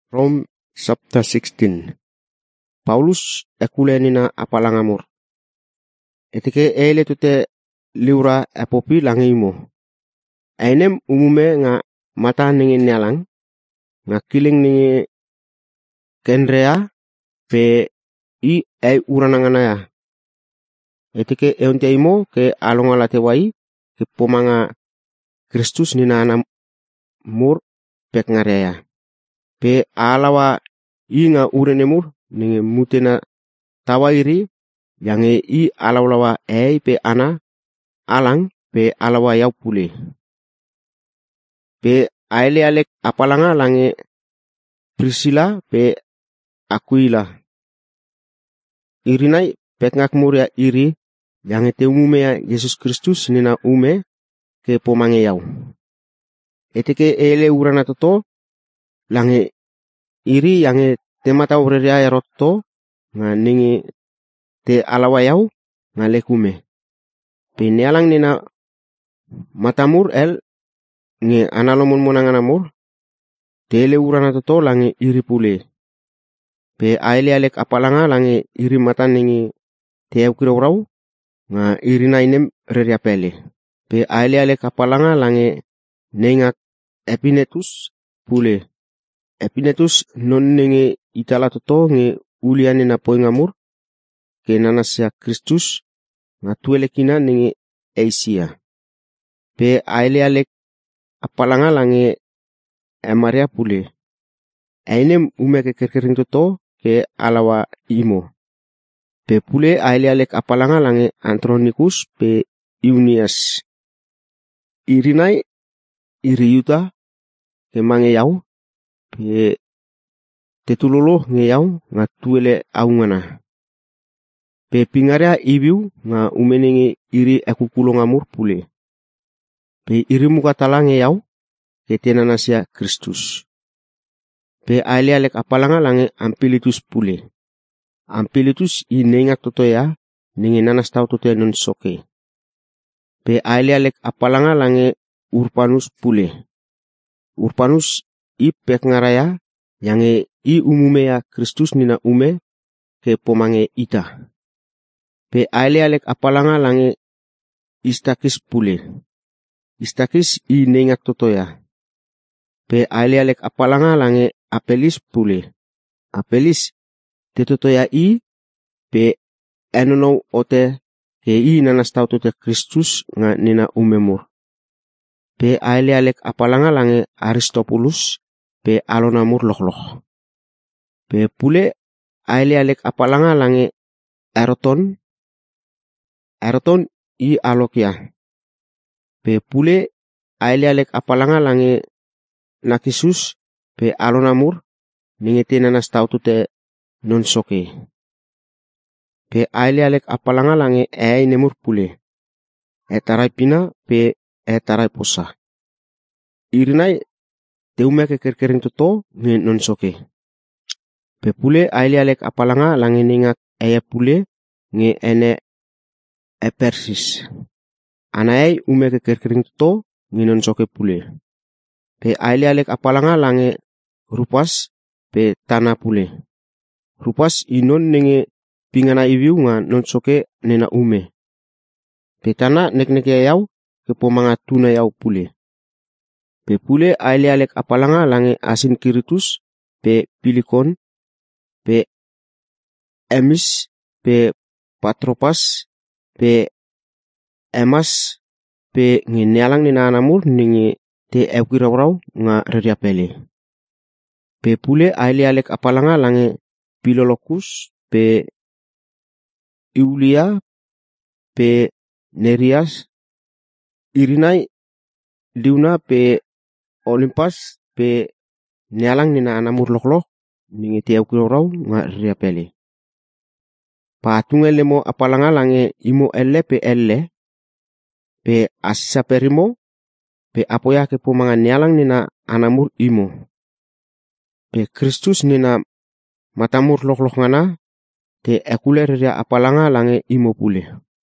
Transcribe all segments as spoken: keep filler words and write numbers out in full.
Rom chapter sixteen. Paulus ekulenina apalangamur. Etike ele tute liura apopi langimo. Ainem umume nga mata ningi nyalang nga kiling ningi kenrea pe i ay urananganaya. Etike eonte imo ke alongala te wai ke pomanga Kristus nina ana mur pek ngareya. Pe alawa i nga urenemur ningi mutena tawairi yange i alawlawa ei pe ana alang pe alawa yau pule. Pe aile alek apalanga lange Priscilla pe Aquila. Irinai pekngak muria iri yange te umume ya Yesus Kristus nina ume ke pomange yau. Eteke ele urana toto lange iri yange temata ureria erotto nga ningi te alawa yau nga lekume. Pe nialang nina matamur el nge analomun monanganamur tele urana toto lange iri pule. Pe aile alek apalanga lange iri mata ningi te eukiraurau nga iri nainem reria pele. Pe aile alek apalanga lange nengak Epinetus pule. Epinetus non ningi itala toto nge uliane na poingamur ke nanasya Kristus nga tuelekina ningi Asia. Pe aile alek apalanga lange Emaria pule. Ainem umeke kerkering toto ke alawa imo. Pe pule aile alek apalanga lange Andronicus pe Eunias. Irinai iri yuta ke mange yau pe tetulolo nge yau nga tuele aungana. Pe pingaria ibiu nga umenengi iri ekukulongamur pule. Pe iri muka talange yau ke tenanasya Kristus. Pe aile alek apalanga lange Ampliatus pule. Ampliatus i nengak toto ya ningi nanas tau toto non soke. Pe aile alek apalanga lange Urbanus pule. Urbanus i pek ngaraya yange i umume ya Kristus nina ume ke pomange ita. Pe aile alek apalanga lange Istakis pule. Istakis i nengak toto ya. Pe aile alek apalanga lange Apelis pule. Apelis te toto ya i pe enonou ote ke i nanas tau toto Kristus nga nina umemur. Pe aile alek apalanga lange Aristopulus pe alonamur lokloh. Pe pule aile alek apalanga lange Eroton. Eroton i alokia. Pe pule aile alek apalanga lange Nakisus pe alonamur ningete nanas tau tute non soke. Pe aile alek apalanga lange ei nemur pule. Etarai pina pe etarai posa. Irinai teumeke kerkering toto nge non soke. Pe pule aile alek apalanga lange ningak eye pule nge ene Epersis. Anaei umeke kerkering toto nge non soke pule. Pe aile alek apalanga lange Rupas pe Tana pule. Rupas inon nenge pingana ibiu nga non soke nena ume. Pe Tana nek-nek yau ke pomanga tuna yau pule. Pe pule aile alek apalanga lange Asinkiritus pe Pilikon pe Emis pe Patropas pe Emas pe nge nialang nina anamur ningi te eukiraurau nga reria pele. Pe pule aile alek apalanga lange Pilolokus pe Iulia pe Nerias. Irinai liuna pe Olimpas pe nialang nina anamur lokloh ningi te eukiraurau nga reria pele. Patunga lemo apalanga lange imo elle pe elle pe asisa perimo pe apoya ke pomanga nialang nina anamur imo. Pe Kristus nina matamur lokloh ngana te ekule reria apalanga lange imo pule.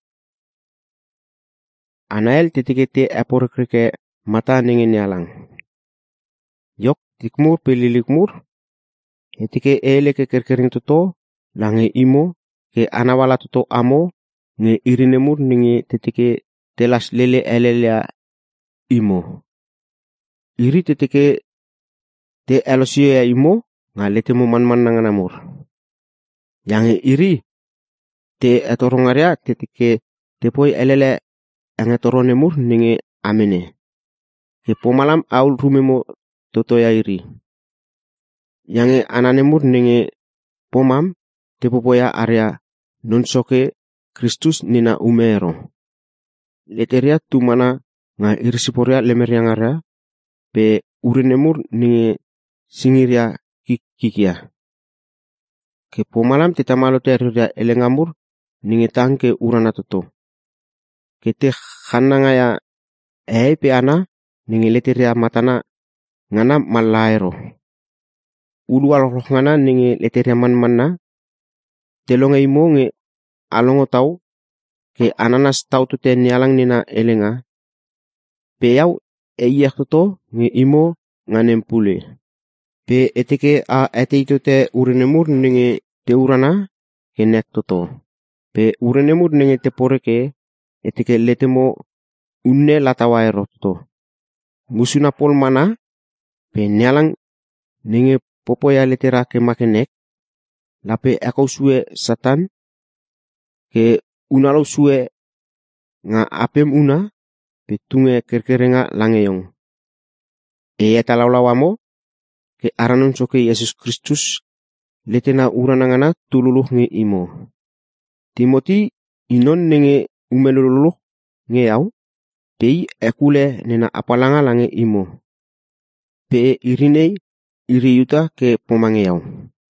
Anael titike te eporekrike mata ningi nialang. Yok tikmur pe lilikmur Etike ele ke kerkering toto lange imo ke anawala toto amo nge irinemur ninge tetike telas lele elelea imo. Iri tetike te elosia imo nga letemu man-man nanganamur. Yange iri te etorongaria tetike tepoi elele ang etoronemur ninge amene. Ke pomalam aul rumemo toto ya iri. Yange ananemur ninge pomam tepopoya area nonsoke Kristus nina umero. Leteria tumana nga irisiporia lemeriangara pe urinemur ninge singiria kikia. Ke pomalam titamalo teriria elengamur ninge tangke urana toto. Kete khanangaya ei pe ana ninge leteria matana ngana malaero. Ulual roh ngana ninge leteria man-manna telonga imo nge alongo tau ke ananas tau tute nialang nina elenga pe yau eiyak toto nge imo nganem pule pe etike a ete te urinemur ninge te urana ke nek toto pe urinemur ninge te poreke etike letemo unne latawaero toto musuna pol mana pe nialang ninge popoya letera ke makenek lape ako suwe satan ke unalo suwe nga apem una petunge kerkerenga langeyong. E etalawlawamo ke aranon soke Yesus Kristus letena uranangana tululuh nge imo. Timoti inon nenge umeluluh nge yau pei ekule nena apalanga lange imo. Pe irinei iri yuta ke pomange yau.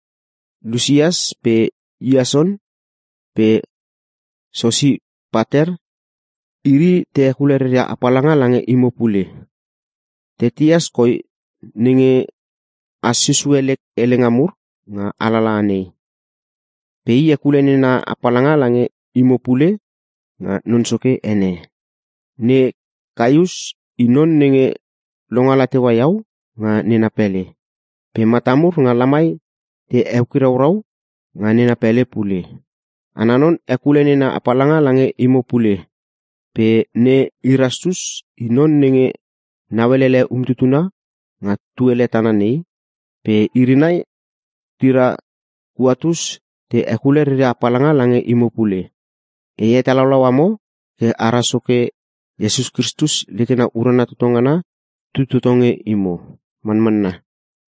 Lucias pe Iason pe Sosi pater iri te kuleria apalanga lange imo pule. Tetias koi ninge asisuelek elengamur nga alalane. Pei ekule nena apalanga lange imo pule nga nonsoke ene. Ne kayus inon ninge longalatewa yau nga nena pele. Pe matamur nga lamai te eukiraurau nga nena pele pule. Ananon ekule nena apalanga lange imo pule. Pe ne Erastus inon ninge nawelele umtutuna nga tuele tananei. Pe irinai tira kuatus te ekule rira apalanga lange imo pule. Eye talalawamo ke arasoke Yesus Kristus letena urana tutongana tututonge imo. Man-manna.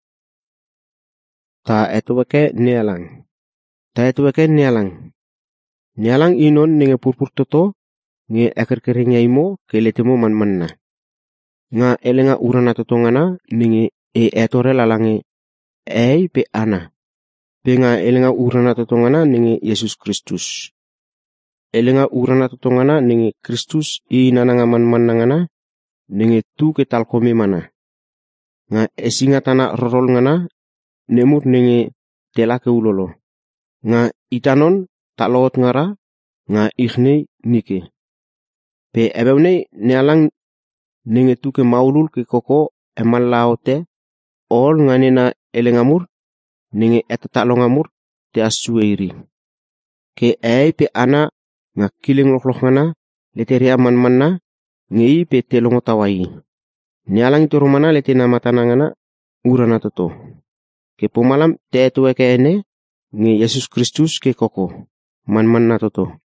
Ta etuweke nialang. Ta etuweke nialang. Nialang inon ninge purpur toto nge ekerkeringnya imo ke letemo man-manna. Nga elenga urana tutongana ninge e etore lalange ei pe ana. Pe nga elenga urana tutongana ninge Yesus Kristus. Elenga urana tutongana ninge Kristus i nananga man-mannangana ninge tu ke talkome mana. Nga esinga tana rorol ngana nemur ninge telake ulolo. Nga itanon talot ngara nga ikhnei nike. Pe ebewnei nialang ninge tuke maulul ke koko emal laote ol nga nena elengamur ninge etatalongamur te asueiri. Ke ei pe ana nga kiling lokloh ngana leteria man-manna ngei pe telongotawai. Nialang itu romana letena matanangana urana toto. Ke pomalam te tuweke ene nge Yesus Kristus ke koko man-manna toto.